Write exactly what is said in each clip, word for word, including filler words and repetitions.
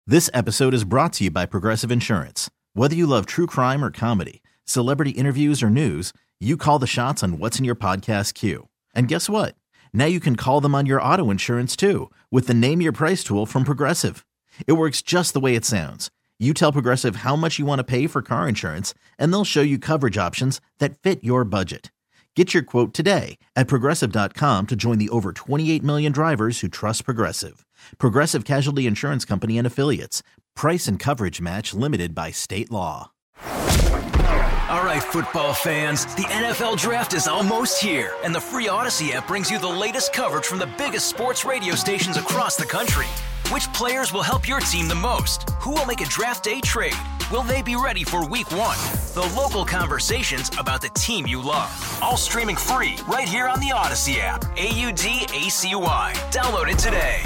This episode is brought to you by Progressive Insurance. Whether you love true crime or comedy, celebrity interviews or news, you call the shots on what's in your podcast queue. And guess what? Now you can call them on your auto insurance too with the Name Your Price tool from Progressive. It works just the way it sounds. You tell Progressive how much you want to pay for car insurance, and they'll show you coverage options that fit your budget. Get your quote today at Progressive dot com to join the over twenty-eight million drivers who trust Progressive. Progressive Casualty Insurance Company and Affiliates. Price and coverage match limited by state law. All right, football fans, the N F L Draft is almost here, and the free Odyssey app brings you the latest coverage from the biggest sports radio stations across the country. Which players will help your team the most? Who will make a draft day trade? Will they be ready for week one? The local conversations about the team you love. All streaming free right here on the Odyssey app. A U D A C Y. Download it today.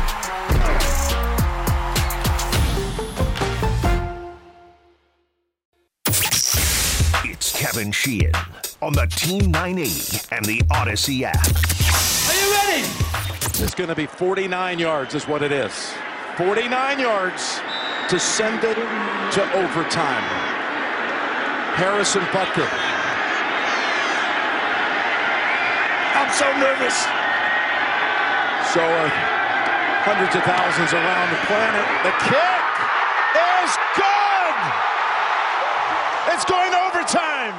It's Kevin Sheehan on the Team nine eighty and the Odyssey app. Are you ready? It's going to be forty-nine yards is what it is. forty-nine yards to send it to overtime. Harrison Butker. I'm so nervous. So are hundreds of thousands around the planet. The kick is good! It's going overtime!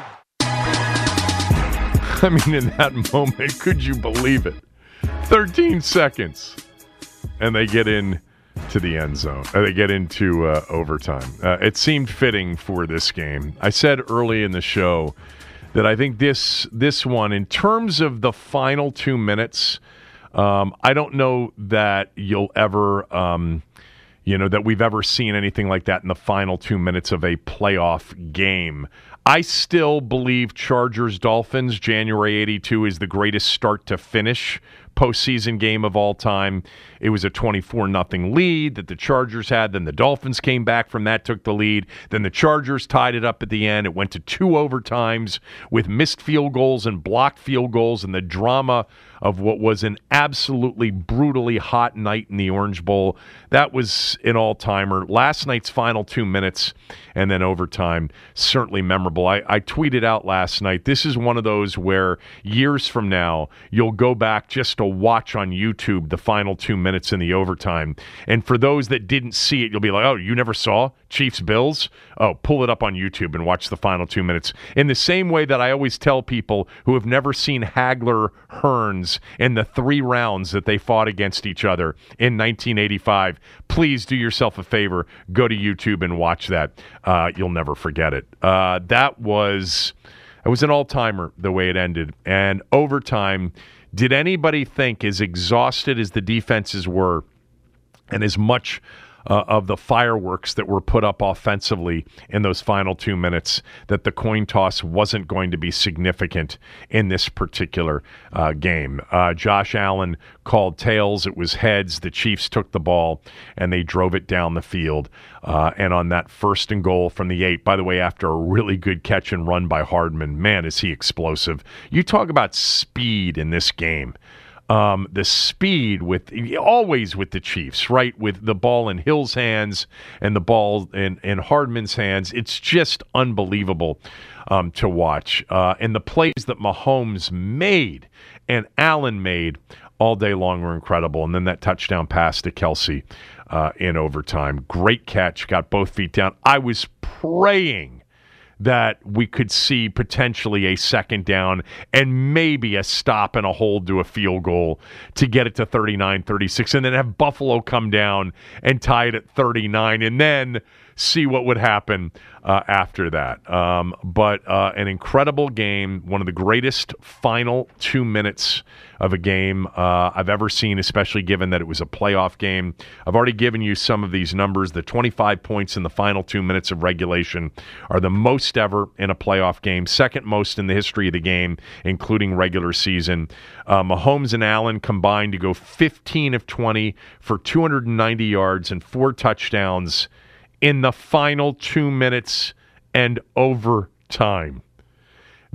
I mean, in that moment, could you believe it? thirteen seconds, and they get in to the end zone. Uh, they get into uh, overtime. Uh, it seemed fitting for this game. I said early in the show that I think this this one, in terms of the final two minutes, um, I don't know that you'll ever, um, you know, that we've ever seen anything like that in the final two minutes of a playoff game. I still believe Chargers-Dolphins, January eighty-two, is the greatest start to finish postseason game of all time. It was a twenty-four nothing lead that the Chargers had. Then the Dolphins came back from that, took the lead. Then the Chargers tied it up at the end. It went to two overtimes with missed field goals and blocked field goals and the drama of what was an absolutely brutally hot night in the Orange Bowl. That was an all-timer. Last night's final two minutes and then overtime, certainly memorable. I, I tweeted out last night, this is one of those where years from now, you'll go back just to watch on YouTube the final two minutes in the overtime. And for those that didn't see it, you'll be like, oh, you never saw Chiefs-Bills? Oh, pull it up on YouTube and watch the final two minutes. In the same way that I always tell people who have never seen Hagler-Hearns in the three rounds that they fought against each other in nineteen eighty-five, please do yourself a favor, go to YouTube and watch that. Uh, you'll never forget it. Uh, that was, it was an all-timer the way it ended. And overtime, did anybody think, as exhausted as the defenses were and as much Uh, of the fireworks that were put up offensively in those final two minutes, that the coin toss wasn't going to be significant in this particular uh, game? Uh, Josh Allen called tails. It was heads. The Chiefs took the ball, and they drove it down the field. Uh, and on that first and goal from the eight, by the way, after a really good catch and run by Hardman, man, is he explosive. You talk about speed in this game. Um, the speed with always with the Chiefs, right? With the ball in Hill's hands and the ball in, in Hardman's hands. It's just unbelievable um, to watch. Uh, and the plays that Mahomes made and Allen made all day long were incredible. And then that touchdown pass to Kelsey uh, in overtime. Great catch, got both feet down. I was praying that we could see potentially a second down and maybe a stop and a hold to a field goal to get it to thirty-nine thirty-six, and then have Buffalo come down and tie it at thirty-nine, and then see what would happen uh, after that. Um, but uh, an incredible game, one of the greatest final two minutes of a game uh, I've ever seen, especially given that it was a playoff game. I've already given you some of these numbers. The twenty-five points in the final two minutes of regulation are the most ever in a playoff game, second most in the history of the game, including regular season. Uh, Mahomes and Allen combined to go fifteen of twenty for two hundred ninety yards and four touchdowns in the final two minutes and overtime.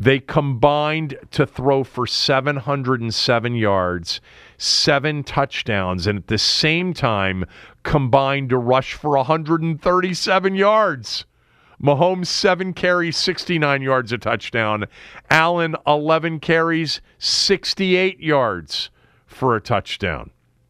They combined to throw for seven hundred seven yards, seven touchdowns, and at the same time combined to rush for one hundred thirty-seven yards. Mahomes, seven carries, sixty-nine yards a touchdown. Allen, eleven carries, sixty-eight yards for a touchdown.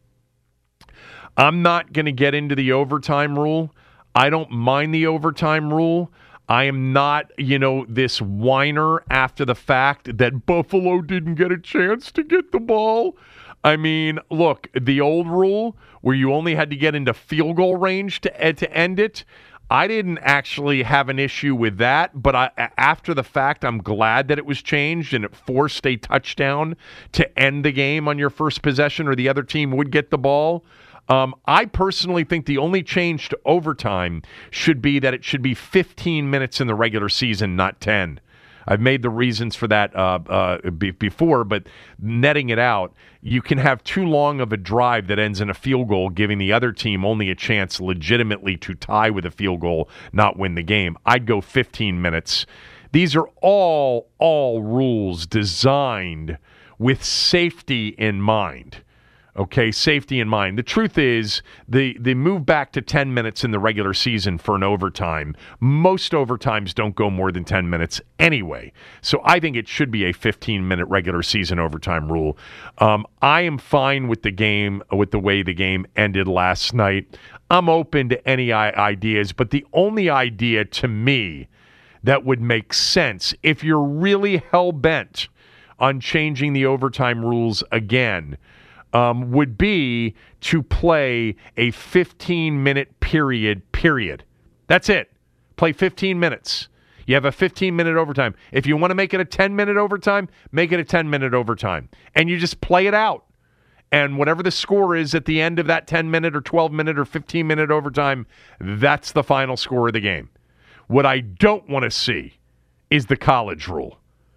I'm not going to get into the overtime rule. I don't mind the overtime rule. I am not, you know, this whiner after the fact that Buffalo didn't get a chance to get the ball. I mean, look, the old rule where you only had to get into field goal range to, to end it, I didn't actually have an issue with that, but I, after the fact, I'm glad that it was changed and it forced a touchdown to end the game on your first possession or the other team would get the ball. Um, I personally think the only change to overtime should be that it should be fifteen minutes in the regular season, not ten. I've made the reasons for that uh, uh, be- before, but netting it out, you can have too long of a drive that ends in a field goal, giving the other team only a chance legitimately to tie with a field goal, not win the game. I'd go fifteen minutes. These are all, all rules designed with safety in mind. Okay, safety in mind. The truth is, the, the move back to ten minutes in the regular season for an overtime, most overtimes don't go more than ten minutes anyway. So I think it should be a fifteen-minute regular season overtime rule. Um, I am fine with the game, with the way the game ended last night. I'm open to any I- ideas, but the only idea to me that would make sense, if you're really hell-bent on changing the overtime rules again, Um, would be to play a fifteen-minute period, period. That's it. Play fifteen minutes. You have a fifteen-minute overtime. If you want to make it a ten-minute overtime, make it a ten-minute overtime. And you just play it out. And whatever the score is at the end of that ten-minute or twelve-minute or fifteen-minute overtime, that's the final score of the game. What I don't want to see is the college rule.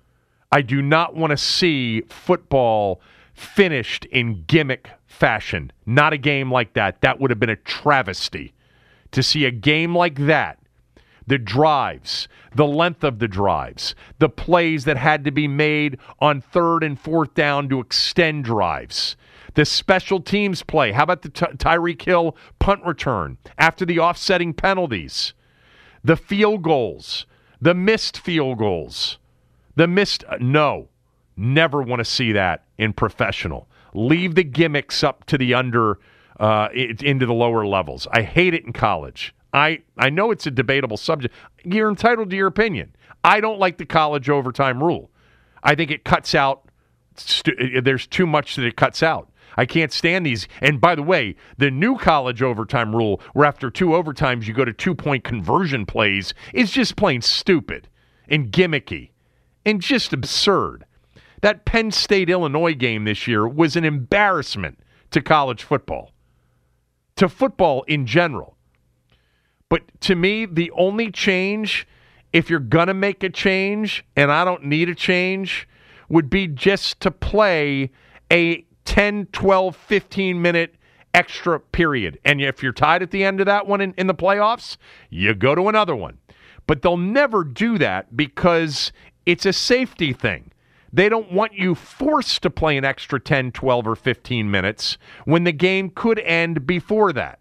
I do not want to see football finished in gimmick fashion. Not a game like that. That would have been a travesty. To see a game like that, the drives, the length of the drives, the plays that had to be made on third and fourth down to extend drives, the special teams play. How about the Ty- Tyreek Hill punt return after the offsetting penalties? The field goals, the missed field goals, the missed, uh, no. Never want to see that in professional. Leave the gimmicks up to the under, uh, it, into the lower levels. I hate it in college. I, I know it's a debatable subject. You're entitled to your opinion. I don't like the college overtime rule. I think it cuts out, st- there's too much that it cuts out. I can't stand these. And by the way, the new college overtime rule, where after two overtimes you go to two-point conversion plays, is just plain stupid and gimmicky and just absurd. That Penn State-Illinois game this year was an embarrassment to college football, to football in general. But to me, the only change, if you're going to make a change, and I don't need a change, would be just to play a ten, twelve, fifteen-minute extra period. And if you're tied at the end of that one in, in the playoffs, you go to another one. But they'll never do that because it's a safety thing. They don't want you forced to play an extra ten, twelve, or fifteen minutes when the game could end before that.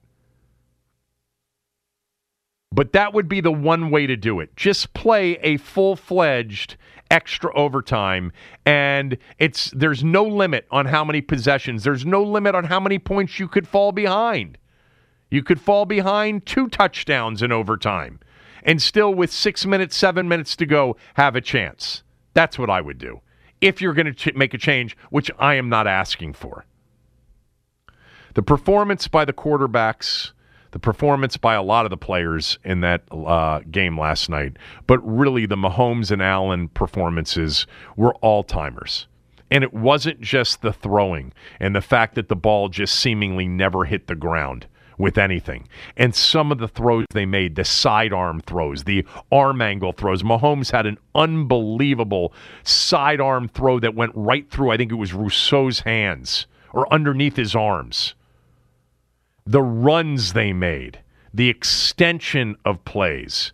But that would be the one way to do it. Just play a full-fledged extra overtime, and it's there's no limit on how many possessions. There's no limit on how many points you could fall behind. You could fall behind two touchdowns in overtime and still with six minutes, seven minutes to go have a chance. That's what I would do. If you're going to ch- make a change, which I am not asking for. The performance by the quarterbacks, the performance by a lot of the players in that uh, game last night, but really the Mahomes and Allen performances were all-timers. And it wasn't just the throwing and the fact that the ball just seemingly never hit the ground with anything. And some of the throws they made, the sidearm throws, the arm angle throws. Mahomes had an unbelievable sidearm throw that went right through, I think it was Rousseau's hands or underneath his arms. The runs they made, the extension of plays.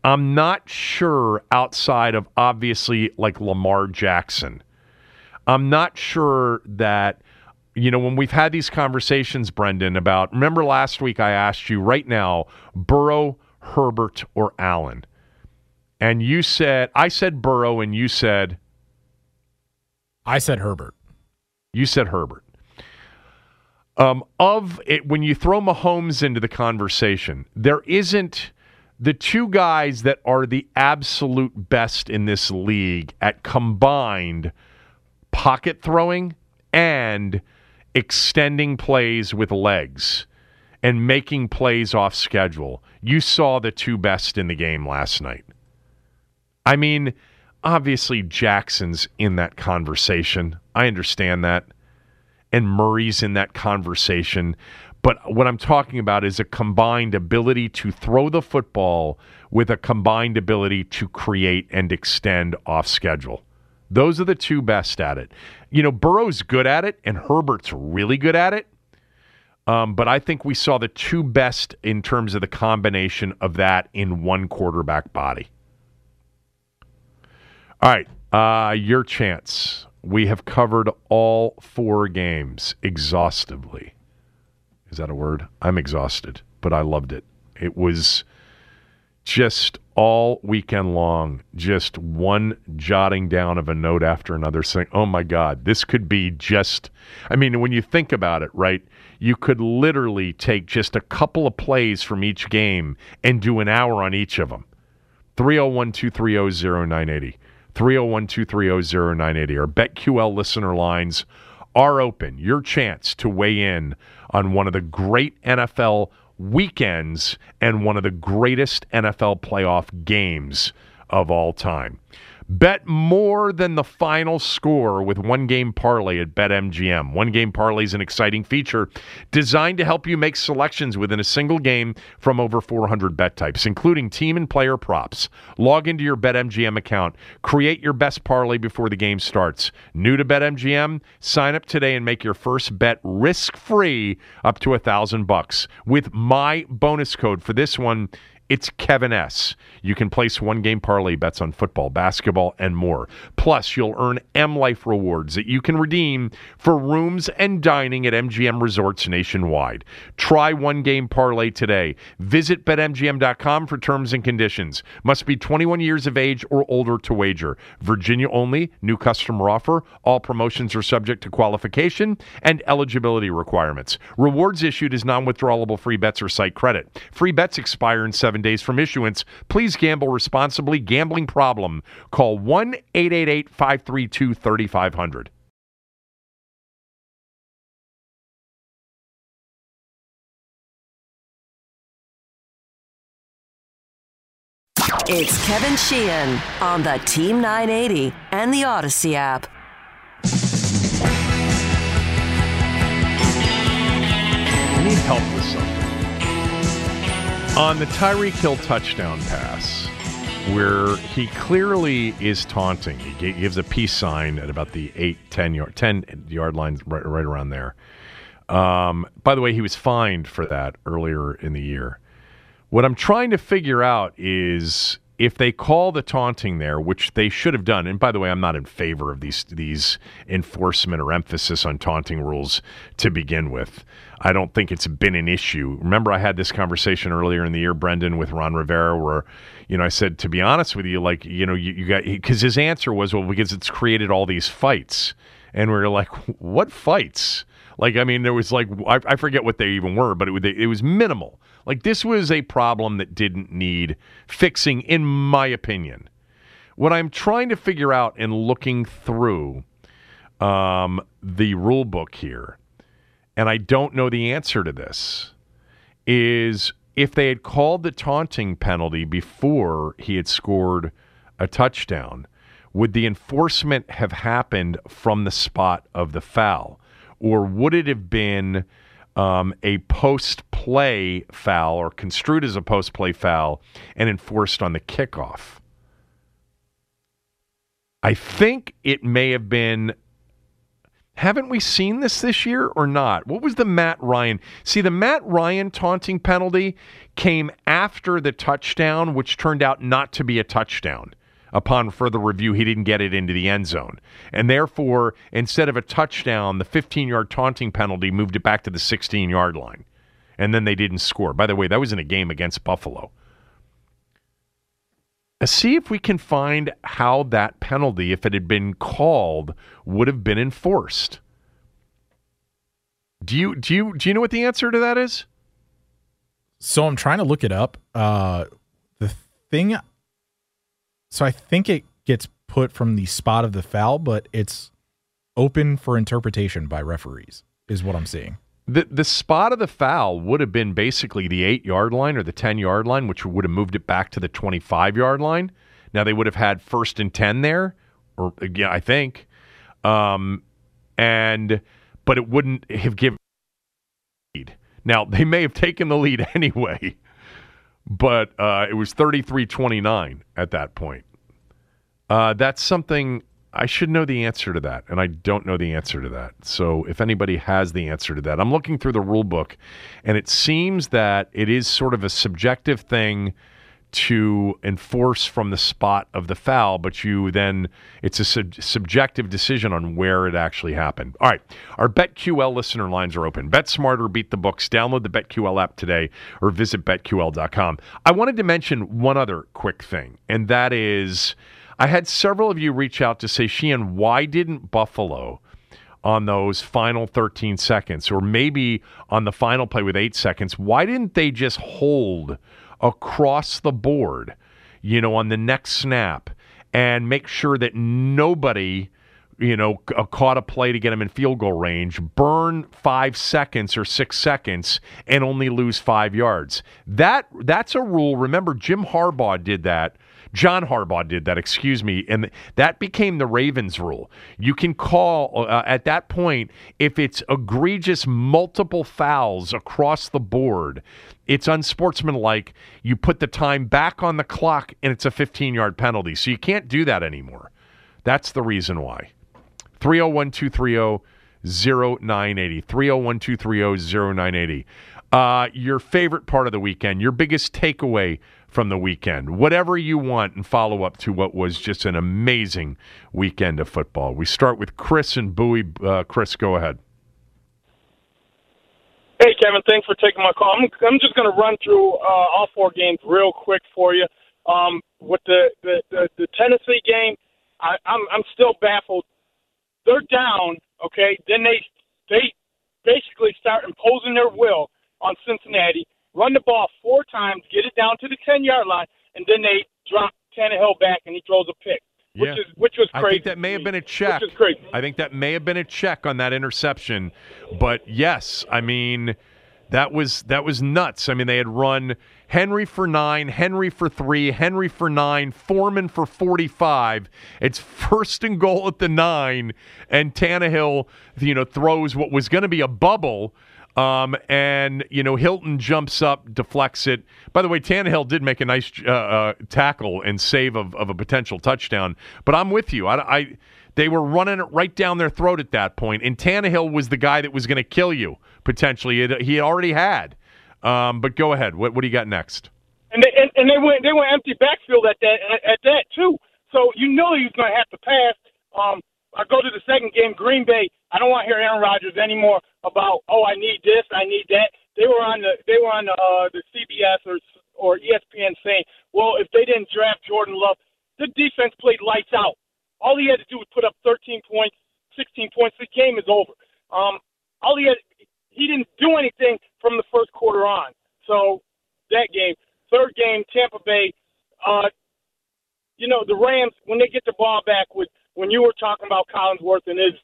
I'm not sure outside of obviously like Lamar Jackson. I'm not sure that, you know, when we've had these conversations, Brendan, about, remember last week I asked you right now, Burrow, Herbert, or Allen? And you said, I said Burrow, and you said? I said Herbert. You said Herbert. Um, of it, when you throw Mahomes into the conversation, there isn't the two guys that are the absolute best in this league at combined pocket throwing and extending plays with legs and making plays off schedule. You saw the two best in the game last night. I mean, obviously Jackson's in that conversation. I understand that. And Murray's in that conversation. But what I'm talking about is a combined ability to throw the football with a combined ability to create and extend off schedule. Those are the two best at it. You know, Burrow's good at it, and Herbert's really good at it. Um, but I think we saw the two best in terms of the combination of that in one quarterback body. All right, uh, your chance. We have covered all four games exhaustively. Is that a word? I'm exhausted, but I loved it. It was just all weekend long, just one jotting down of a note after another saying, oh my God, this could be just, I mean, when you think about it, right, you could literally take just a couple of plays from each game and do an hour on each of them. three oh one, two three oh, oh nine eight oh. three oh one, two three oh, oh nine eight oh. Our BetQL listener lines are open. Your chance to weigh in on one of the great N F L weekends and one of the greatest N F L playoff games of all time. Bet more than the final score with One Game Parlay at BetMGM. One Game Parlay is an exciting feature designed to help you make selections within a single game from over four hundred bet types, including team and player props. Log into your BetMGM account. Create your best parlay before the game starts. New to BetMGM? Sign up today and make your first bet risk-free up to a thousand bucks. With my bonus code for this one, it's Kevin S. You can place one-game parlay bets on football, basketball, and more. Plus, you'll earn M Life rewards that you can redeem for rooms and dining at M G M resorts nationwide. Try one-game parlay today. Visit Bet M G M dot com for terms and conditions. Must be twenty-one years of age or older to wager. Virginia only. New customer offer. All promotions are subject to qualification and eligibility requirements. Rewards issued as non-withdrawable free bets or site credit. Free bets expire in seven days from issuance. Please gamble responsibly. Gambling problem? Call one eight eight eight, five three two, three five zero zero. It's Kevin Sheehan on the Team nine eighty and the Odyssey app. I need help with something. On the Tyreek Hill touchdown pass, where he clearly is taunting, he gives a peace sign at about the eight, ten yard, ten yard line, right, right around there. Um, by the way, he was fined for that earlier in the year. What I'm trying to figure out is if they call the taunting there, which they should have done. And by the way, I'm not in favor of these these enforcement or emphasis on taunting rules to begin with. I don't think it's been an issue. Remember, I had this conversation earlier in the year, Brendan, with Ron Rivera, where, you know, I said, to be honest with you, like, you know, you, you got, because his answer was, well, because it's created all these fights. And we were like, what fights? Like, I mean, there was like, I, I forget what they even were, but it, it was minimal. Like, this was a problem that didn't need fixing, in my opinion. What I'm trying to figure out in looking through um, the rule book here, and I don't know the answer to this, is if they had called the taunting penalty before he had scored a touchdown, would the enforcement have happened from the spot of the foul? Or would it have been um, a post-play foul or construed as a post-play foul and enforced on the kickoff? I think it may have been Haven't we seen this this year or not? What was the Matt Ryan? See, the Matt Ryan taunting penalty came after the touchdown, which turned out not to be a touchdown. Upon further review, he didn't get it into the end zone. And therefore, instead of a touchdown, the fifteen-yard taunting penalty moved it back to the sixteen-yard line. And then they didn't score. By the way, that was in a game against Buffalo. See if we can find how that penalty, if it had been called, would have been enforced. Do you do you do you know what the answer to that is? So I'm trying to look it up. Uh, the thing, so I think it gets put from the spot of the foul, but it's open for interpretation by referees, is what I'm seeing. The the spot of the foul would have been basically the eight-yard line or the ten-yard line, which would have moved it back to the twenty-five-yard line. Now, they would have had first and ten there, or yeah, I think. Um, and but it wouldn't have given lead. Now, they may have taken the lead anyway, but uh, it was thirty-three twenty-nine at that point. Uh, that's something... I should know the answer to that, and I don't know the answer to that. So if anybody has the answer to that, I'm looking through the rule book, and it seems that it is sort of a subjective thing to enforce from the spot of the foul, but you then, it's a sub- subjective decision on where it actually happened. All right, our BetQL listener lines are open. Bet smarter, beat the books. Download the BetQL app today or visit bet Q L dot com. I wanted to mention one other quick thing, and that is... I had several of you reach out to say, Sheehan, why didn't Buffalo on those final thirteen seconds, or maybe on the final play with eight seconds, why didn't they just hold across the board, you know, on the next snap and make sure that nobody, you know, caught a play to get them in field goal range, burn five seconds or six seconds, and only lose five yards? That that's a rule. Remember, Jim Harbaugh did that. John Harbaugh did that, excuse me, and that became the Ravens rule. You can call, uh, at that point, if it's egregious multiple fouls across the board, it's unsportsmanlike. You put the time back on the clock, and it's a fifteen-yard penalty. So you can't do that anymore. That's the reason why. three oh one, two three oh, oh nine eight oh. three oh one, two three oh, oh nine eight oh. Uh, your favorite part of the weekend, your biggest takeaway from the weekend, whatever you want, and follow up to what was just an amazing weekend of football. We start with Chris and Bowie. Uh, Chris, go ahead. Hey, Kevin, thanks for taking my call. I'm, I'm just going to run through uh, all four games real quick for you. Um, with the, the, the, the Tennessee game, I, I'm, I'm still baffled. They're down, okay, then they they basically start imposing their will on Cincinnati, run the ball four times, get it down to the ten-yard line, and then they drop Tannehill back and he throws a pick, which yeah. is which was crazy. I think that may have been a check. Which is crazy. I think that may have been a check on that interception. But yes, I mean, that was that was nuts. I mean, they had run Henry for nine, Henry for three, Henry for nine, Foreman for forty-five. It's first and goal at the nine, and Tannehill, you know, throws what was going to be a bubble. Um, and, you know, Hilton jumps up, deflects it. By the way, Tannehill did make a nice uh, uh, tackle and save of, of a potential touchdown. But I'm with you. I, I, they were running it right down their throat at that point, and Tannehill was the guy that was going to kill you, potentially. It, he already had. Um, but go ahead. What, what do you got next? And they, and, and they went they went empty backfield at that, at that too. So you know he was going to have to pass. Um, I go to the second game, Green Bay. I don't want to hear Aaron Rodgers anymore about, oh, I need this, I need that. They were on the they were on the, uh, the C B S or or E S P N saying, well, if they didn't draft Jordan Love, the defense played lights out. All he had to do was put up thirteen points, sixteen points. The game is over. Um, all he had, he didn't do anything from the first quarter on. So that game, third game, Tampa Bay. Uh, you know, the Rams, when they get the ball back, with when you were talking about Collinsworth and his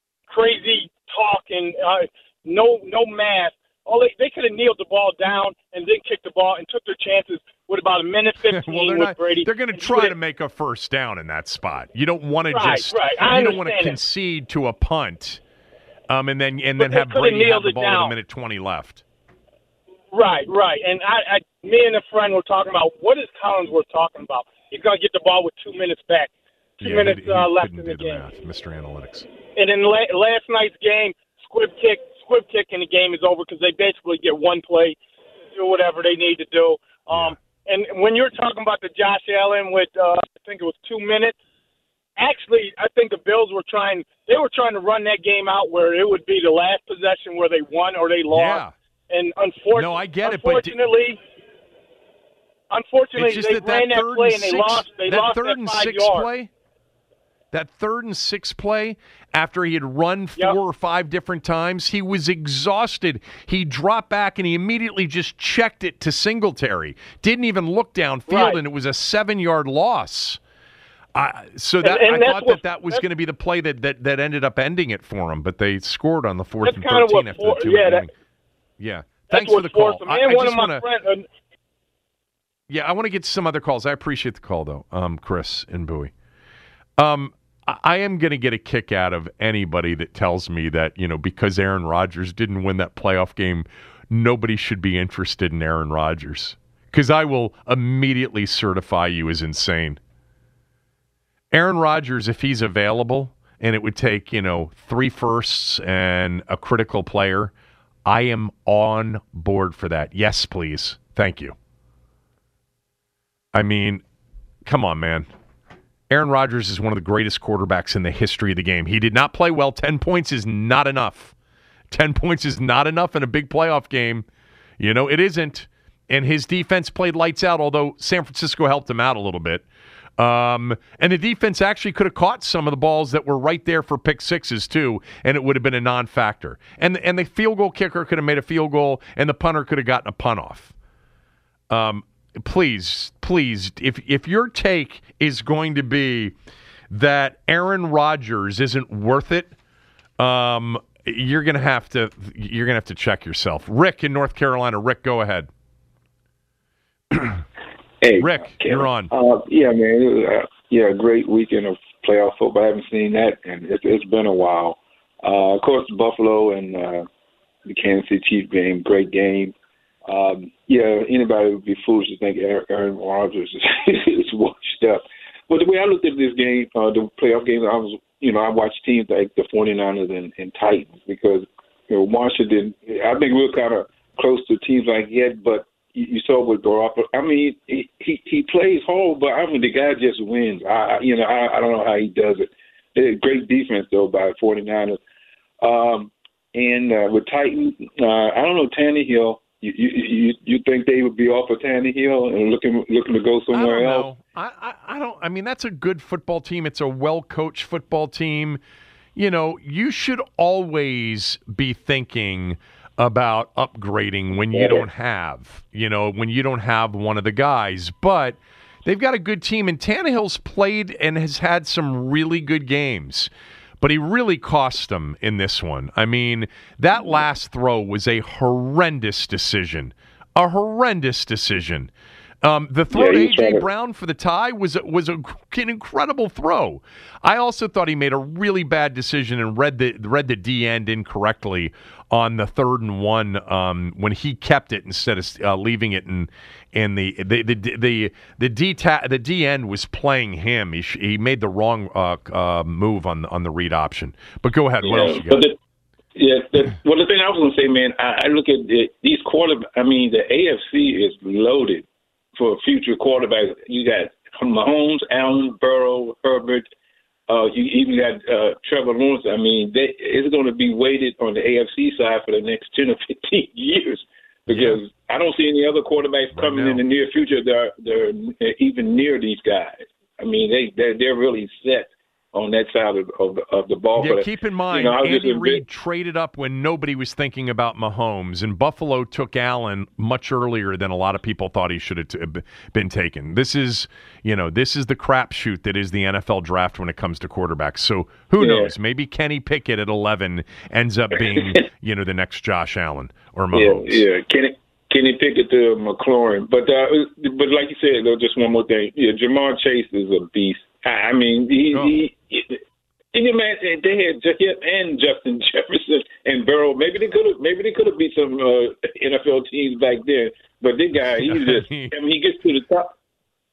crazy talk and uh, no no math. Oh, they, they could have kneeled the ball down and then kicked the ball and took their chances with about a minute fifteen well, they're with not, Brady. They're going to try to make a first down in that spot. You don't want to right, just right. I you don't want to that. concede to a punt, um, and then and but then have Brady have the ball down. with a minute twenty left. Right, right. And I, I, me and a friend were talking about what is Collinsworth talking about. He's going to get the ball with two minutes back, two yeah, minutes he, he uh, left in do the the game. Math, Mister Analytics. and in la- last night's game, squib kick, squib kick, and the game is over because they basically get one play, do whatever they need to do. Um, and when you're talking about the Josh Allen with, uh, I think it was two minutes. Actually, I think the Bills were trying. They were trying to run that game out where it would be the last possession where they won or they lost. Yeah. And unfortunately, no, I get it, unfortunately, but unfortunately, they that, ran that, that play and they six, lost. They that lost third that and five six yards. play. That third and six play, after he had run four yep. or five different times, he was exhausted. He dropped back and he immediately just checked it to Singletary. Didn't even look downfield, right. and it was a seven-yard loss. Uh, so that and, and I thought what, that that was going to be the play that, that, that ended up ending it for him, but they scored on the fourth that's and kind thirteen of after what the two. For, yeah, that, yeah. Thanks for the call. Them. I, and I one just of my wanna, friends, uh, yeah, I want to get some other calls. I appreciate the call, though, um, Chris and Bowie. Um, I, I am going to get a kick out of anybody that tells me that, you know, because Aaron Rodgers didn't win that playoff game, nobody should be interested in Aaron Rodgers. Because I will immediately certify you as insane. Aaron Rodgers, if he's available, and it would take, you know, three firsts and a critical player, I am on board for that. Yes, please. Thank you. I mean, come on, man. Aaron Rodgers is one of the greatest quarterbacks in the history of the game. He did not play well. Ten points is not enough. Ten points is not enough in a big playoff game. You know, it isn't. And his defense played lights out, although San Francisco helped him out a little bit. Um, and the defense actually could have caught some of the balls that were right there for pick sixes, too, and it would have been a non-factor. And, and the field goal kicker could have made a field goal, and the punter could have gotten a punt off. Um, please, please, if if your take is going to be that Aaron Rodgers isn't worth it, um, you're gonna have to you're gonna have to check yourself. Rick in North Carolina. Rick, go ahead. Hey, Rick, Kevin. you're on. Uh, yeah, man. It was, uh, yeah, a great weekend of playoff football. I haven't seen that, and it, it's been a while. Uh, of course, Buffalo and uh, the Kansas City Chiefs game, great game. Um, yeah, anybody would be foolish to think Aaron Rodgers is washed up. But the way I looked at this game, uh, the playoff game, I was, you know, I watched teams like the 49ers and, and Titans because, you know, Washington, I think we were kind of close to teams like that, but you saw with Garoppolo. I mean, he, he he plays hard, but I mean the guy just wins. I you know I, I don't know how he does it. It's a great defense though by 49ers. Um, and uh, with Titans, uh, I don't know Tannehill. You, you you you think they would be off of Tannehill and looking looking to go somewhere I don't else? Know. I, I I don't. I mean, that's a good football team. It's a well coached football team. You know, you should always be thinking about upgrading when you don't have, you know, when you don't have one of the guys. But they've got a good team, and Tannehill's played and has had some really good games. But he really cost them in this one. I mean, that last throw was a horrendous decision. A horrendous decision. Um, the throw yeah, to A J to... Brown for the tie was was a, an incredible throw. I also thought he made a really bad decision and read the read the D end incorrectly on the third and one um, when he kept it instead of uh, leaving it, and and the the the the the D ta- the D end was playing him. He sh- he made the wrong uh, uh, move on on the read option. But go ahead. What yeah, else you got? The, yeah. The, well, the thing I was going to say, man, I, I look at the, these quarter. I mean, the A F C is loaded for future quarterbacks. You got Mahomes, Allen, Burrow, Herbert. Uh, you even got uh, Trevor Lawrence. I mean, they, it's going to be weighted on the A F C side for the next ten or fifteen years because yeah. I don't see any other quarterbacks coming in the near future that are they're even near these guys. I mean, they they're, they're really set on that side of, of, the, of the ball. Yeah, but, keep in mind, you know, Andy Reid bit... traded up when nobody was thinking about Mahomes, and Buffalo took Allen much earlier than a lot of people thought he should have t- been taken. This is, you know, this is the crapshoot that is the N F L draft when it comes to quarterbacks. So who yeah. knows? Maybe Kenny Pickett at eleven ends up being, you know, the next Josh Allen or Mahomes. Yeah, yeah. Kenny Kenny Pickett to McLaurin. But uh, but like you said, though, just one more thing. Yeah, Jamar Chase is a beast. I mean, he, oh. he, he, he man, they had him and Justin Jefferson and Burrow. Maybe they could have, maybe they could have beat some uh, N F L teams back then. But this guy, he just, I mean, he gets to the top.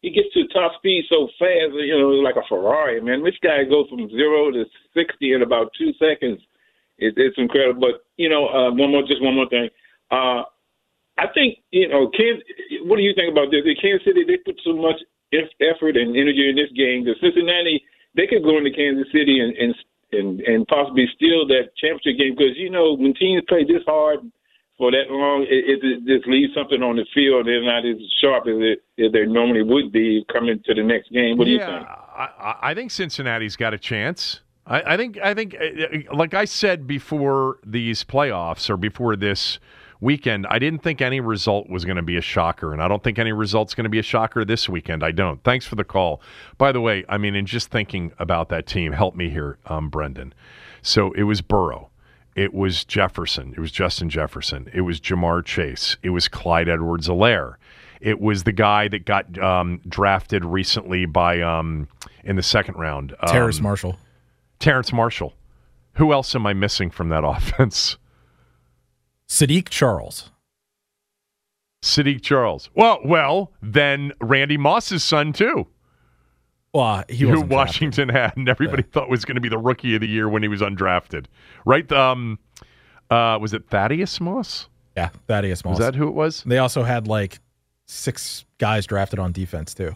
he gets to top speed so fast, you know, like a Ferrari, man. This guy goes from zero to sixty in about two seconds. It, it's incredible. But, you know, uh, one more, just one more thing. Uh, I think, you know, Kansas, what do you think about this? In Kansas City, they put so much effort and energy in this game. The Cincinnati, they could go into Kansas City and, and, and, and possibly steal that championship game because, you know, when teams play this hard for that long, it, it just leaves something on the field. They're not as sharp as, it, as they normally would be coming to the next game. What do yeah, you think? I, I think Cincinnati's got a chance. I, I think, I think, like I said before these playoffs or before this weekend, I didn't think any result was going to be a shocker, and I don't think any result's going to be a shocker this weekend. I don't. Thanks for the call. By the way, I mean, in just thinking about that team, help me here, um, Brendan. So it was Burrow. It was Jefferson. It was Justin Jefferson. It was Jamar Chase. It was Clyde Edwards-Helaire. It was the guy that got um, drafted recently by um, in the second round. Um, Terrace Marshall. Terrence Marshall. Who else am I missing from that offense? Sadiq Charles. Sadiq Charles. Well, well, then Randy Moss's son too. Well, he who wasn't Washington drafted. had, and everybody yeah. thought was going to be the rookie of the year when he was undrafted. Right? Um, uh, was it Thaddeus Moss? Yeah, Thaddeus Moss. Was that who it was? They also had like six guys drafted on defense too.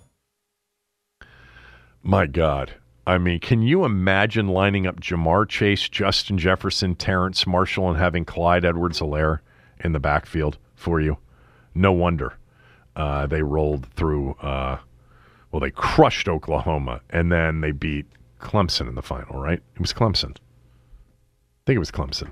My God. I mean, can you imagine lining up Jamar Chase, Justin Jefferson, Terrence Marshall, and having Clyde Edwards-Helaire in the backfield for you? No wonder uh, they rolled through, uh, well, they crushed Oklahoma, and then they beat Clemson in the final, right? It was Clemson. I think it was Clemson.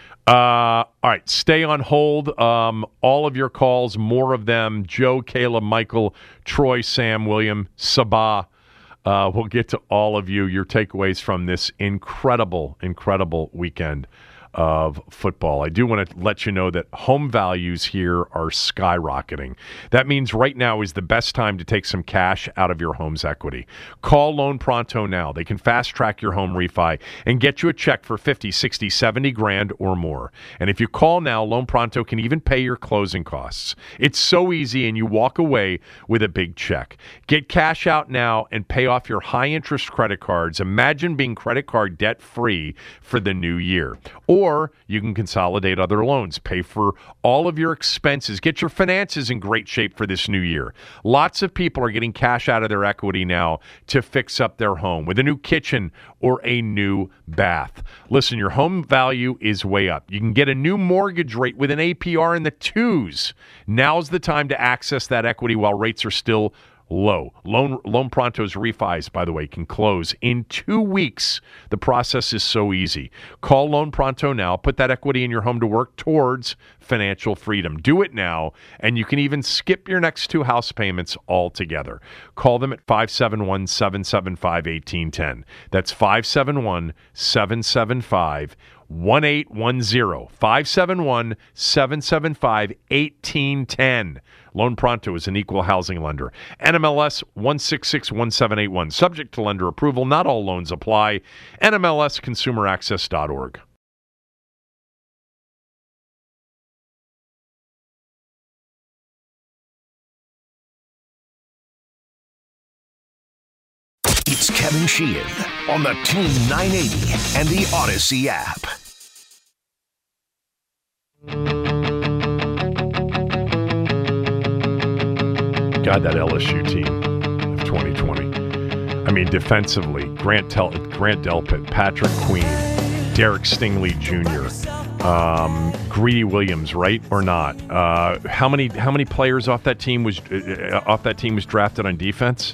Uh, all right, stay on hold. Um, all of your calls, more of them. Joe, Caleb, Michael, Troy, Sam, William, Sabah. Uh, we'll get to all of you, your takeaways from this incredible, incredible weekend of football. I do want to let you know that home values here are skyrocketing. That means right now is the best time to take some cash out of your home's equity. Call Loan Pronto now. They can fast track your home refi and get you a check for fifty, sixty, seventy grand or more. And if you call now, Loan Pronto can even pay your closing costs. It's so easy, and you walk away with a big check. Get cash out now and pay off your high-interest credit cards. Imagine being credit card debt-free for the new year. Or you can consolidate other loans, pay for all of your expenses, get your finances in great shape for this new year. Lots of people are getting cash out of their equity now to fix up their home with a new kitchen or a new bath. Listen, your home value is way up. You can get a new mortgage rate with an A P R in the twos. Now's the time to access that equity while rates are still low. Loan, Loan Pronto's refis, by the way, can close in two weeks. The process is so easy. Call Loan Pronto now. Put that equity in your home to work towards financial freedom. Do it now, and you can even skip your next two house payments altogether. Call them at five seven one, seven seven five, one eight one zero. That's five seven one, seven seven five, one eight one zero. five seven one, seven seven five, one eight one zero. Loan Pronto is an equal housing lender. N M L S one six six one seven eight one. Subject to lender approval. Not all loans apply. N M L S consumer access dot org. It's Kevin Sheehan on the Team nine eighty and the Odyssey app. God, that L S U team of twenty twenty. I mean, defensively, Grant, Tel- Grant Delpit, Patrick Queen, Derek Stingley Junior, um, Greedy Williams, right or not? Uh, how many how many players off that team was uh, off that team was drafted on defense?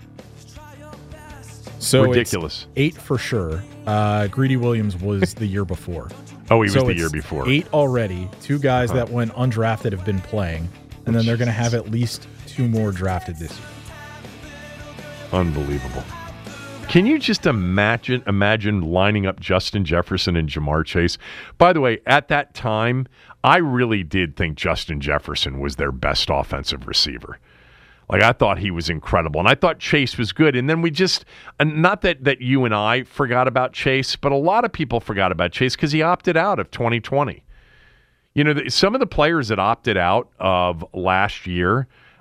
So ridiculous. Eight for sure. Uh, Greedy Williams was the year before. Oh, he was so the year before. Eight already. Two guys Uh-huh. that went undrafted have been playing, and then they're going to have at least two more drafted this year. Unbelievable. Can you just imagine imagine lining up Justin Jefferson and Jamar Chase? By the way, at that time, I really did think Justin Jefferson was their best offensive receiver. Like, I thought he was incredible, and I thought Chase was good. And then we just, not that, that you and I forgot about Chase, but a lot of people forgot about Chase because he opted out of twenty twenty. You know, the, some of the players that opted out of last year,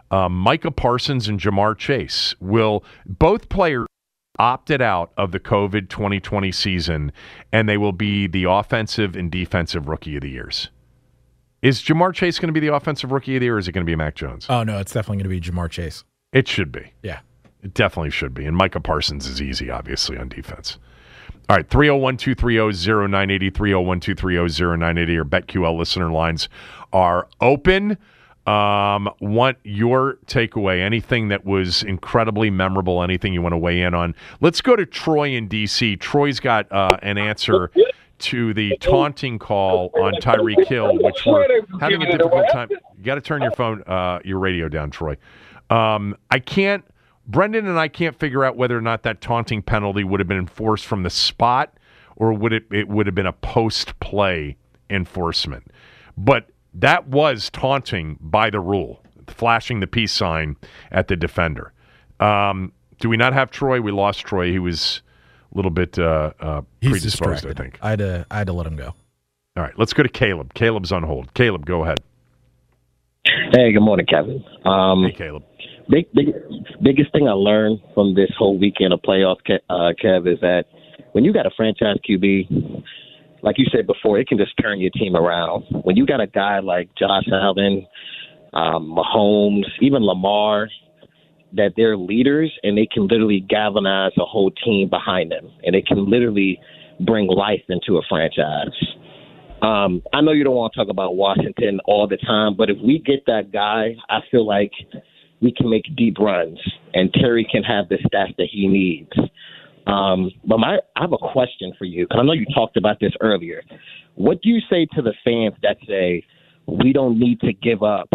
uh, Micah Parsons and Jamar Chase. Will both players opted out of the COVID twenty twenty season, and they will be the offensive and defensive rookie of the years. Is Jamar Chase going to be the offensive rookie of the year, or is it going to be Mac Jones? Oh, no, it's definitely going to be Jamar Chase. It should be. Yeah. It definitely should be. And Micah Parsons is easy, obviously, on defense. All right, three oh one, two three oh, oh nine eight oh, three oh one, two three oh, oh nine eight oh. Your BetQL listener lines are open. Um, want your takeaway, anything that was incredibly memorable, anything you want to weigh in on. Let's go to Troy in D C. Troy's got uh, an answer to the taunting call on Tyreek Hill, which we're having a difficult time. You got to turn your phone, uh, your radio down, Troy. Um, I can't, Brendan and I can't figure out whether or not that taunting penalty would have been enforced from the spot or would it, it would have been a post-play enforcement. But that was taunting by the rule, flashing the peace sign at the defender. Um, do we not have Troy? We lost Troy. He was a little bit uh, uh, predisposed, I think. I had, to, I had to let him go. All right, let's go to Caleb. Caleb's on hold. Caleb, go ahead. Hey, good morning, Kevin. Um, hey, Caleb. Big, big, biggest thing I learned from this whole weekend of playoffs, uh, Kev, is that when you got a franchise Q B, like you said before, it can just turn your team around. When you got a guy like Josh Allen, um, Mahomes, even Lamar, that they're leaders and they can literally galvanize a whole team behind them, and they can literally bring life into a franchise. Um, I know you don't want to talk about Washington all the time, but if we get that guy, I feel like we can make deep runs, and Terry can have the stats that he needs. Um, but my, I have a question for you, because I know you talked about this earlier. What do you say to the fans that say we don't need to give up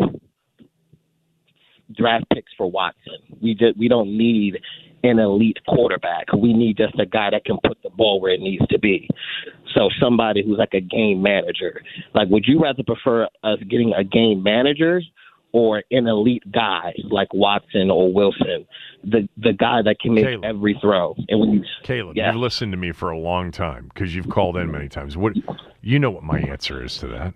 draft picks for Watson? We just, we don't need an elite quarterback. We need just a guy that can put the ball where it needs to be. So somebody who's like a game manager. Like, would you rather prefer us getting a game manager or an elite guy like Watson or Wilson, the the guy that can make Caleb. every throw? And when you, Caleb, yeah. you've listened to me for a long time because you've called in many times. What you know what my answer is to that?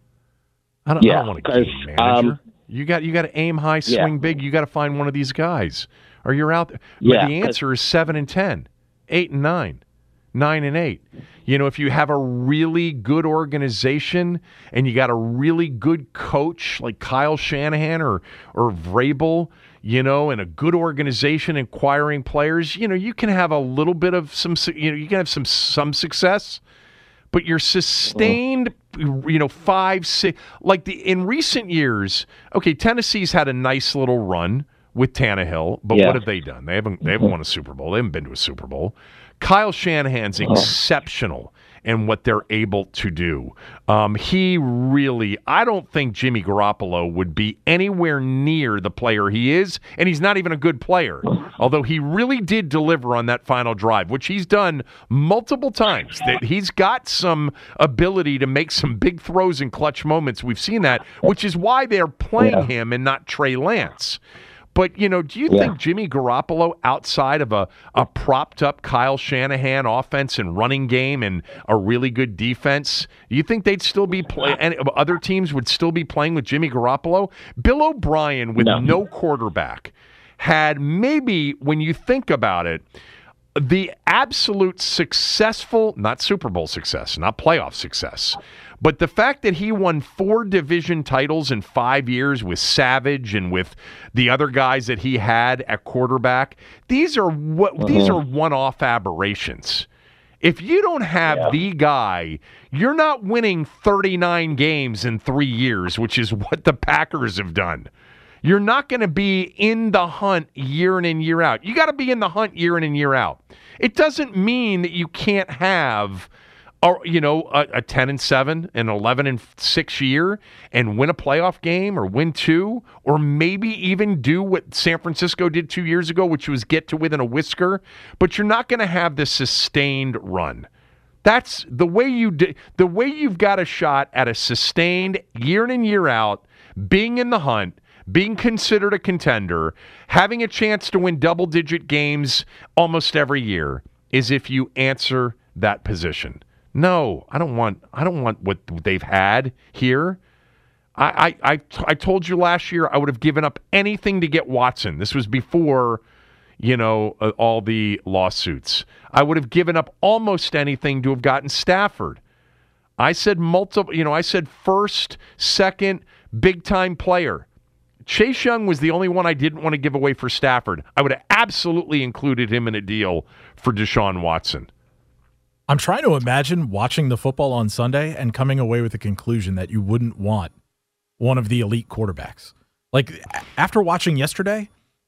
I don't, yeah, I don't want a game manager. Um, you got you got to aim high, swing yeah. big. You got to find one of these guys, or you're out there. But yeah, the answer is seven and ten, eight and nine. Nine and eight. You know, if you have a really good organization and you got a really good coach like Kyle Shanahan or or Vrabel, you know, and a good organization acquiring players, you know, you can have a little bit of some, you know, you can have some some success, but you're sustained, you know, five, six, like the in recent years. Okay, Tennessee's had a nice little run with Tannehill, but yeah. what have they done? They haven't they haven't won a Super Bowl. They haven't been to a Super Bowl. Kyle Shanahan's exceptional in what they're able to do. Um, he really, I don't think Jimmy Garoppolo would be anywhere near the player he is, and he's not even a good player, although he really did deliver on that final drive, which he's done multiple times. That he's got some ability to make some big throws in clutch moments. We've seen that, which is why they're playing yeah. him and not Trey Lance. But, you know, do you yeah. think Jimmy Garoppolo, outside of a, a propped-up Kyle Shanahan offense and running game and a really good defense, do you think they'd still be playing, and other teams would still be playing with Jimmy Garoppolo? Bill O'Brien, with no. no quarterback, had maybe, when you think about it, the absolute successful, not Super Bowl success, not playoff success, but the fact that he won four division titles in five years with Savage and with the other guys that he had at quarterback, these are what uh-huh. these are one-off aberrations. If you don't have yeah. the guy, you're not winning thirty-nine games in three years, which is what the Packers have done. You're not going to be in the hunt year in and year out. You got to be in the hunt year in and year out. It doesn't mean that you can't have, a, you know, a, a ten and seven, an eleven and six year, and win a playoff game or win two, or maybe even do what San Francisco did two years ago, which was get to within a whisker. But you're not going to have this sustained run. That's the way you di- the way you've got a shot at a sustained year in and year out, being in the hunt, being considered a contender, having a chance to win double-digit games almost every year, is if you answer that position. No, I don't want I don't want what they've had here. I, I, I, I told you last year I would have given up anything to get Watson. This was before, you know, uh, all the lawsuits. I would have given up almost anything to have gotten Stafford. I said multiple, you know, I said first, second, big-time player. Chase Young was the only one I didn't want to give away for Stafford. I would have absolutely included him in a deal for Deshaun Watson. I'm trying to imagine watching the football on Sunday and coming away with the conclusion that you wouldn't want one of the elite quarterbacks. Like, after watching yesterday,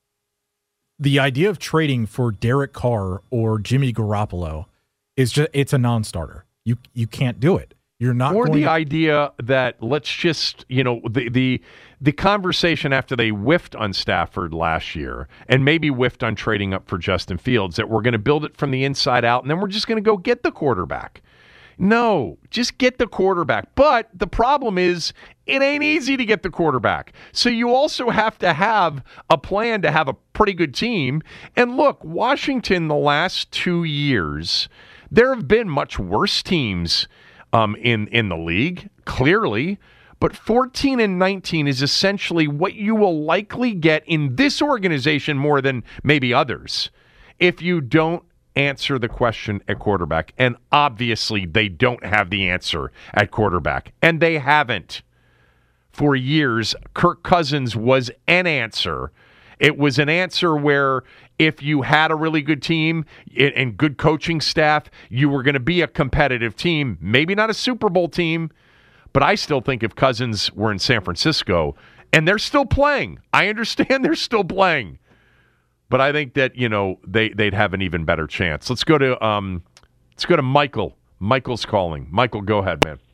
the idea of trading for Derek Carr or Jimmy Garoppolo is just, it's a non-starter. You you can't do it. You're not or going the to- idea that let's just, you know, the the the conversation after they whiffed on Stafford last year and maybe whiffed on trading up for Justin Fields, that we're going to build it from the inside out and then we're just going to go get the quarterback. No, just get the quarterback. But the problem is it ain't easy to get the quarterback. So you also have to have a plan to have a pretty good team. And look, Washington the last two years, there have been much worse teams um, in, in the league, clearly. But fourteen and nineteen is essentially what you will likely get in this organization more than maybe others if you don't answer the question at quarterback. And obviously they don't have the answer at quarterback. And they haven't. For years, Kirk Cousins was an answer. It was an answer where if you had a really good team and good coaching staff, you were going to be a competitive team. Maybe not a Super Bowl team, but I still think if Cousins were in San Francisco, and they're still playing, I understand they're still playing, but I think that, you know, they, they'd have an even better chance. Let's go to um, let's go to Michael. Michael's calling. Michael, go ahead, man.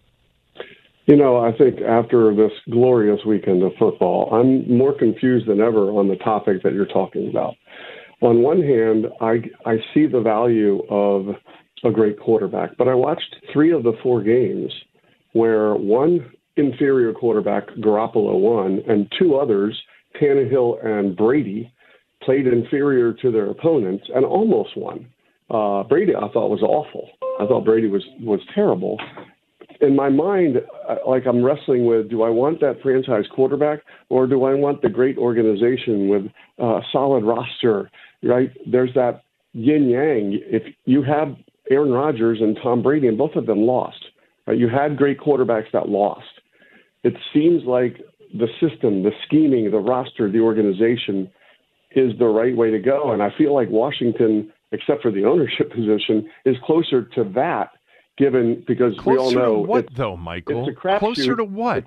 You know, I think after this glorious weekend of football, I'm more confused than ever on the topic that you're talking about. On one hand, I, I see the value of a great quarterback, but I watched three of the four games where one inferior quarterback, Garoppolo, won, and two others, Tannehill and Brady, played inferior to their opponents and almost won. Uh, Brady, I thought, was awful. I thought Brady was, was terrible. In my mind, like I'm wrestling with, do I want that franchise quarterback or do I want the great organization with a solid roster, right? There's that yin-yang. If you have Aaron Rodgers and Tom Brady, and both of them lost, right? You had great quarterbacks that lost. It seems like the system, the scheming, the roster, the organization is the right way to go. And I feel like Washington, except for the ownership position, is closer to that. Given because Closer we all know to what it's, though, Michael? It's a crapshoot. Closer to what?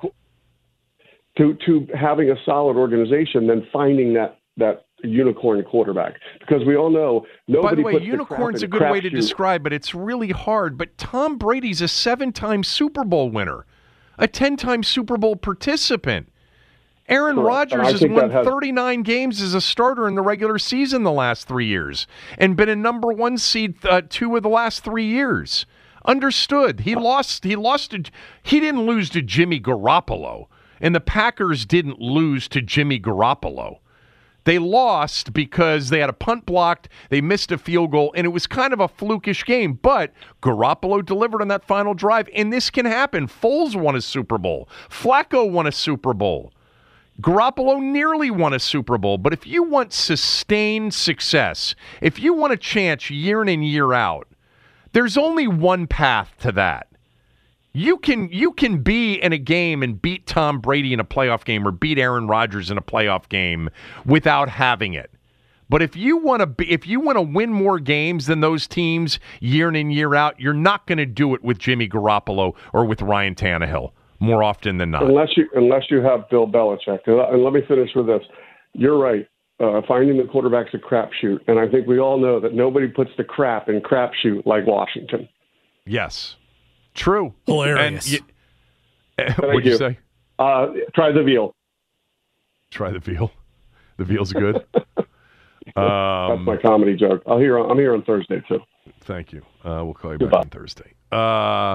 To to having a solid organization than finding that that unicorn quarterback, because we all know nobody. By the way, puts unicorn's the a good way to crapshoot. describe it. It's really hard, but Tom Brady's a seven-time Super Bowl winner, a ten-time Super Bowl participant. Aaron Correct. Rodgers has think won that has- thirty-nine games as a starter in the regular season the last three years and been a number one seed uh, two of the last three years. Understood. He lost. He lost. To, he didn't lose to Jimmy Garoppolo, and the Packers didn't lose to Jimmy Garoppolo. They lost because they had a punt blocked, they missed a field goal, and it was kind of a flukish game. But Garoppolo delivered on that final drive, and this can happen. Foles won a Super Bowl. Flacco won a Super Bowl. Garoppolo nearly won a Super Bowl. But if you want sustained success, if you want a chance year in and year out, there's only one path to that. You can you can be in a game and beat Tom Brady in a playoff game or beat Aaron Rodgers in a playoff game without having it. But if you want to be, if you want to win more games than those teams year in and year out, you're not going to do it with Jimmy Garoppolo or with Ryan Tannehill more often than not. Unless you unless you have Bill Belichick. And let me finish with this. You're right. Uh, finding the quarterback's a crapshoot, and I think we all know that nobody puts the crap in crapshoot like Washington. Yes, true. Hilarious. You, what'd you, you say? Uh, try the veal. Try the veal. The veal's good. um, That's my comedy joke. I'll hear. I'm here on Thursday too. Thank you. Uh, we'll call you Goodbye. back on Thursday. Uh,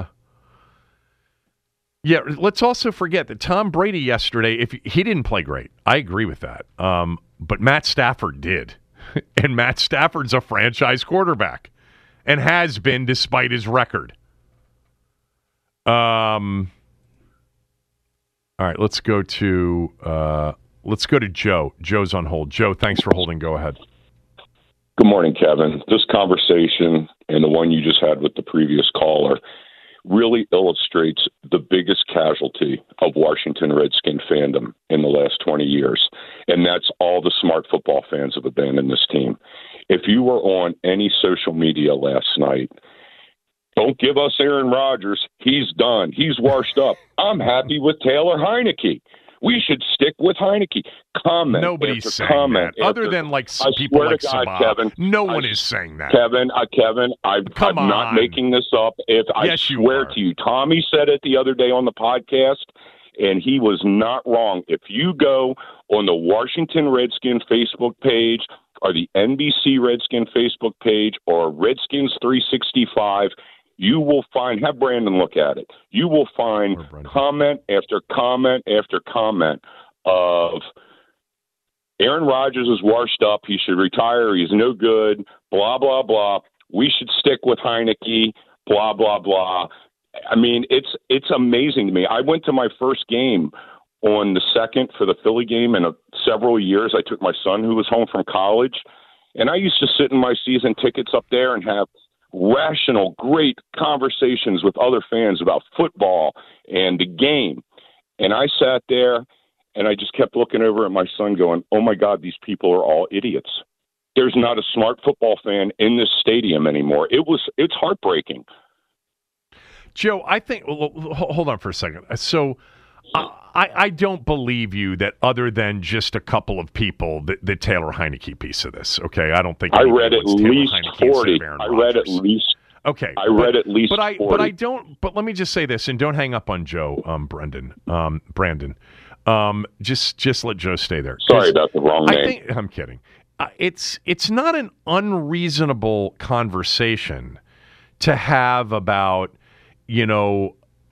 yeah. Let's also forget that Tom Brady yesterday. If he didn't play great, I agree with that. Um, But Matt Stafford did. And Matt Stafford's a franchise quarterback and has been despite his record. Um, All right, let's go to uh, let's go to Joe. Joe's on hold. Joe, thanks for holding. Go ahead. Good morning, Kevin. This conversation and the one you just had with the previous caller really illustrates the biggest casualty of Washington Redskin fandom in the last twenty years, and that's all the smart football fans have abandoned this team. If you were on any social media last night, don't give us Aaron Rodgers. He's done. He's washed up. I'm happy with Taylor Heineke. We should stick with Heineke. Comment. Nobody's saying comment that. Other after, than like I people swear like to God, Sabah. Kevin, no one I, is saying that. Kevin, uh, Kevin, I, Come I'm not on. making this up. If I Yes, you swear are. to you, Tommy said it the other day on the podcast, and he was not wrong. If you go on the Washington Redskin Facebook page or the N B C Redskin Facebook page or Redskins three sixty-five, you will find, have Brandon look at it, you will find comment after comment after comment of Aaron Rodgers is washed up, he should retire, he's no good, blah, blah, blah. We should stick with Heineke, blah, blah, blah. I mean, it's it's amazing to me. I went to my first game on the second for the Philly game in a, several years. I took my son who was home from college, and I used to sit in my season tickets up there and have rational, great conversations with other fans about football and the game. And I sat there, and I just kept looking over at my son going, oh, my God, these people are all idiots. There's not a smart football fan in this stadium anymore. It was It's heartbreaking. Joe, I think well, hold on for a second. So I, I don't believe you that other than just a couple of people, the, the Taylor Heineke piece of this, okay? I don't think I read at Taylor least Heineke forty. Aaron I read at Rodgers. least Okay. I read but, at least but I forty. but I don't but let me just say this, and don't hang up on Joe, um, Brendan. Um, Brandon. Um, just just let Joe stay there. Sorry about the wrong name. I think I'm kidding. Uh, it's it's not an unreasonable conversation to have about, you know,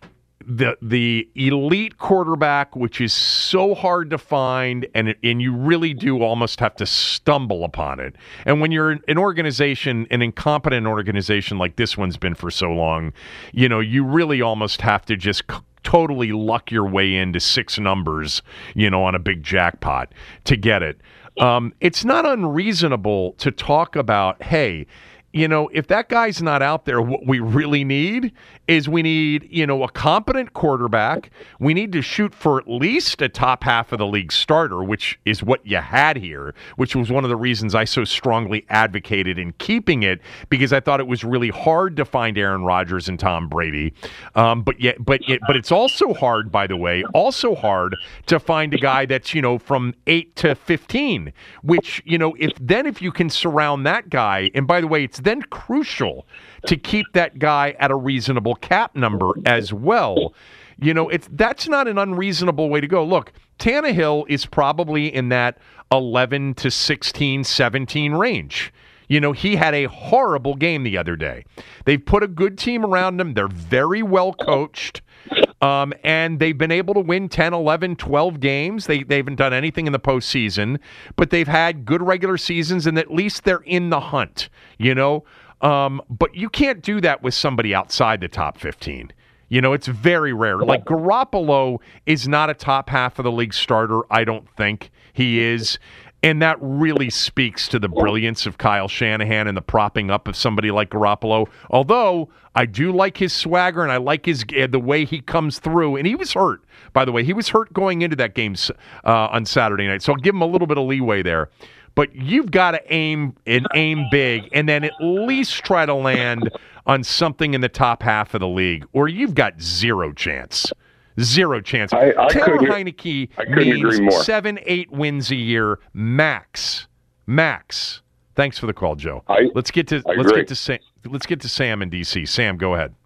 the the elite quarterback, which is so hard to find, and it, and you really do almost have to stumble upon it. And when you're an organization, an incompetent organization like this one's been for so long, you know, you really almost have to just c- totally luck your way into six numbers, you know, on a big jackpot to get it. Um, it's not unreasonable to talk about, hey, you know, if that guy's not out there, what we really need is we need, you know, a competent quarterback. We need to shoot for at least a top half of the league starter, which is what you had here, which was one of the reasons I so strongly advocated in keeping it, because I thought it was really hard to find Aaron Rodgers and Tom Brady. Um, but yet, but yet, but it's also hard, by the way, also hard to find a guy that's, you know, from eight to fifteen, which, you know, if then if you can surround that guy, and by the way, it's then crucial to keep that guy at a reasonable cap number as well. You know, it's that's not an unreasonable way to go. Look, Tannehill is probably in that eleven to sixteen, seventeen range. You know, he had a horrible game the other day. They've put a good team around him. They're very well coached. Um, and they've been able to win ten, eleven, twelve games. They, they haven't done anything in the postseason, but they've had good regular seasons, and at least they're in the hunt, you know? Um, but you can't do that with somebody outside the top fifteen. You know, it's very rare. Like Garoppolo is not a top half of the league starter. I don't think he is. And that really speaks to the brilliance of Kyle Shanahan and the propping up of somebody like Garoppolo. Although I do like his swagger and I like his uh, the way he comes through. And he was hurt, by the way. He was hurt going into that game uh, on Saturday night. So I'll give him a little bit of leeway there. But you've got to aim and aim big and then at least try to land on something in the top half of the league, or you've got zero chance. Zero chance. I, I Taylor couldn't- Heineke I couldn't agree means more. seven, eight wins a year max. Max. Thanks for the call, Joe. I, let's get to I let's agree. get to Sam, let's get to Sam in D C. Sam, go ahead.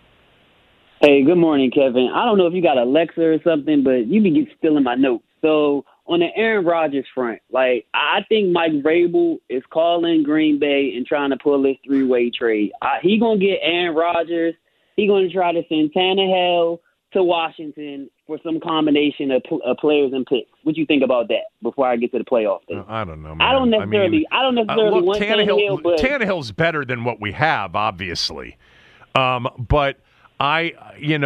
Hey, good morning, Kevin. I don't know if you got Alexa or something, but you be stealing my notes. So on the Aaron Rodgers front, like I think Mike Vrabel is calling Green Bay and trying to pull this three-way trade. Uh, he gonna get Aaron Rodgers. He gonna try to send Tannehill to Washington for some combination of, pl- of players and picks. What you think about that before I get to the playoff thing? I don't know, man. I don't necessarily. I, mean, I don't necessarily uh, look, want Tannehill, Tannehill, but Tannehill's better than what we have, obviously. Um, but I, you know,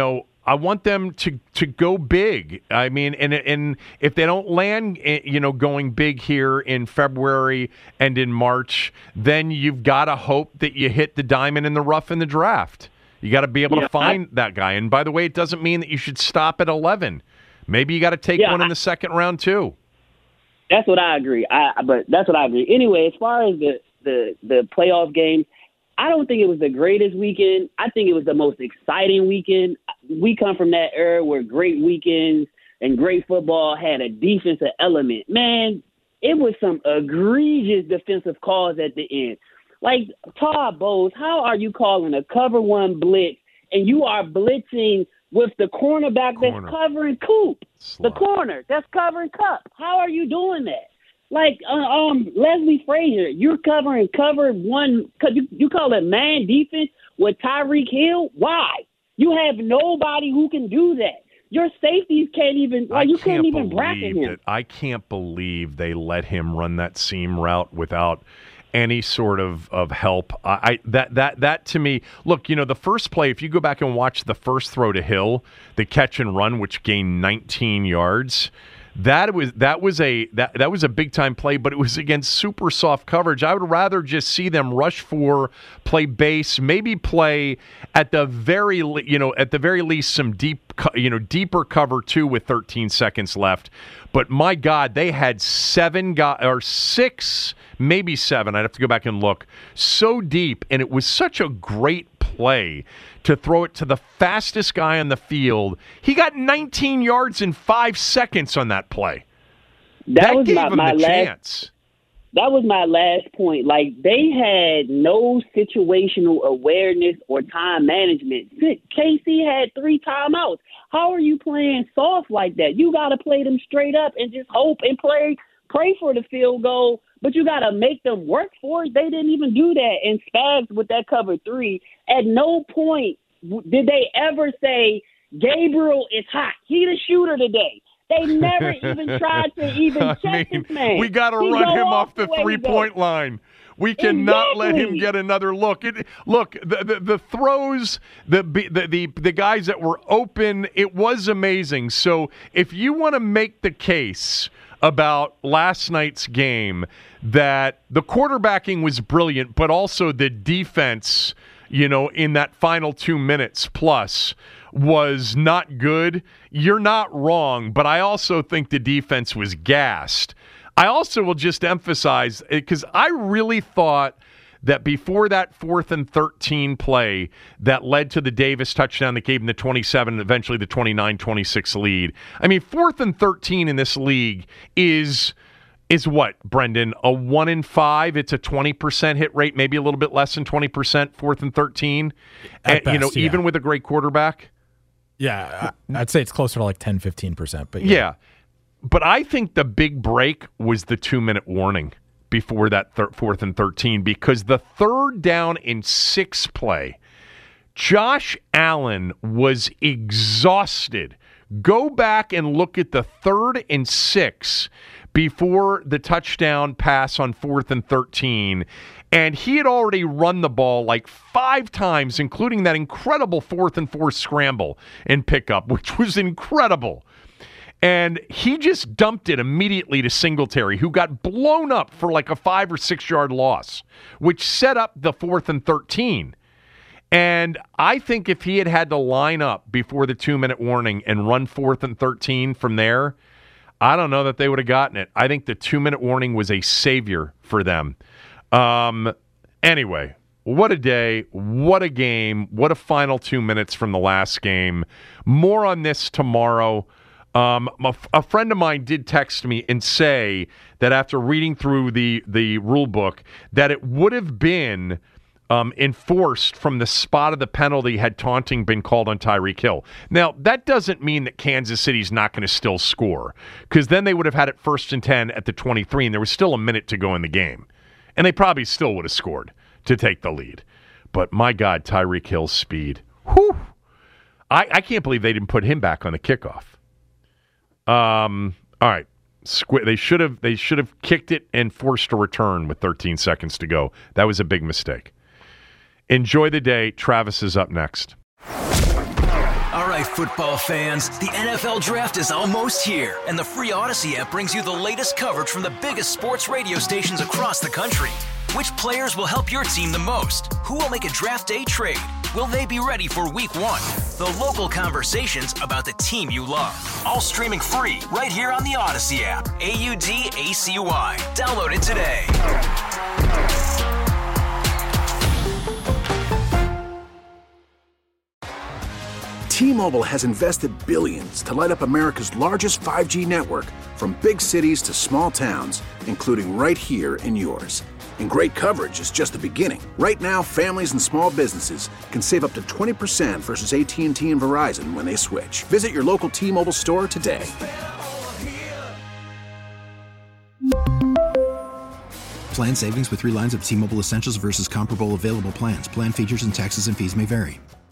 I want them to, to go big. I mean, and and if they don't land, you know, going big here in February and in March, then you've got to hope that you hit the diamond in the rough in the draft. You got to be able yeah, to find I, that guy. And by the way, it doesn't mean that you should stop at eleven. Maybe you got to take yeah, one in the second round too. That's what I agree. I but that's what I agree. Anyway, as far as the the the playoff games, I don't think it was the greatest weekend. I think it was the most exciting weekend. We come from that era where great weekends and great football had a defensive element. Man, it was some egregious defensive calls at the end. Like, Todd Bowles, how are you calling a cover one blitz and you are blitzing with the cornerback corner. that's covering Coop, Slot. the corner that's covering Cup? How are you doing that? Like, uh, um, Leslie Frazier, you're covering cover one. You, you call it man defense with Tyreek Hill? Why? You have nobody who can do that. Your safeties can't even. Like, you can't, can't even bracket him. That, I can't believe they let him run that seam route without any sort of, of help. I, I that that that to me, look, you know, the first play, if you go back and watch the first throw to Hill, the catch and run, which gained nineteen yards. That was that was a that, that was a big time play, but it was against super soft coverage. I would rather just see them rush for, play base, maybe play at the very you know at the very least some deep you know deeper cover two with thirteen seconds left. But my God, they had seven guys or six, maybe seven. I'd have to go back and look. So deep, and it was such a great play to throw it to the fastest guy on the field. He got nineteen yards in five seconds on that play. That, that was gave my, him my the last, chance. That was my last point. Like, they had no situational awareness or time management. K C had three timeouts. How are you playing soft like that? You got to play them straight up and just hope and pray, pray for the field goal. But you got to make them work for it. They didn't even do that. And Spags with that cover three, at no point did they ever say, Gabriel is hot. He the shooter today. They never even tried to even check I mean, this man. We got to run him off the three-point line. We cannot exactly. let him get another look. It, look, the, the the throws, the, the the the guys that were open, it was amazing. So if you want to make the case about last night's game that the quarterbacking was brilliant, but also the defense, you know, in that final two minutes plus was not good, you're not wrong. But I also think the defense was gassed. I also will just emphasize, because I really thought that before that fourth and thirteen play that led to the Davis touchdown that gave him the twenty-seven and eventually the twenty-nine twenty-six lead. I mean, fourth and thirteen in this league is is what, Brendan? A one in five? It's a twenty percent hit rate, maybe a little bit less than twenty percent, fourth and thirteen. At and, best, you know, yeah. even with a great quarterback. Yeah, I'd say it's closer to like ten, fifteen percent. But yeah. yeah. But I think the big break was the two-minute warning before that thir- fourth and thirteen, because the third down and six play, Josh Allen was exhausted. Go back and look at the third and six before the touchdown pass on fourth and thirteen, and he had already run the ball like five times, including that incredible fourth and four scramble and pickup, which was incredible. And he just dumped it immediately to Singletary, who got blown up for like a five or six yard loss, which set up the fourth and thirteen. And I think if he had had to line up before the two-minute warning and run fourth and thirteen from there, I don't know that they would have gotten it. I think the two-minute warning was a savior for them. Um, anyway, what a day, what a game, what a final two minutes from the last game. More on this tomorrow. Um, a, a friend of mine did text me and say that after reading through the, the rule book, that it would have been um, enforced from the spot of the penalty had taunting been called on Tyreek Hill. Now, that doesn't mean that Kansas City's not going to still score, because then they would have had it first and ten at the twenty-three, and there was still a minute to go in the game. And they probably still would have scored to take the lead. But my God, Tyreek Hill's speed. Whew. I, I can't believe they didn't put him back on the kickoff. Um. All right. Squ- they should have. They should have kicked it and forced a return with thirteen seconds to go. That was a big mistake. Enjoy the day. Travis is up next. All right, football fans, the N F L Draft is almost here, and the free Odyssey app brings you the latest coverage from the biggest sports radio stations across the country. Which players will help your team the most? Who will make a draft day trade? Will they be ready for week one? The local conversations about the team you love. All streaming free right here on the Odyssey app. A U D A C Y. Download it today. T-Mobile has invested billions to light up America's largest five G network, from big cities to small towns, including right here in yours. And great coverage is just the beginning. Right now, families and small businesses can save up to twenty percent versus A T and T and Verizon when they switch. Visit your local T-Mobile store today. Plan savings with three lines of T-Mobile Essentials versus comparable available plans. Plan features and taxes and fees may vary.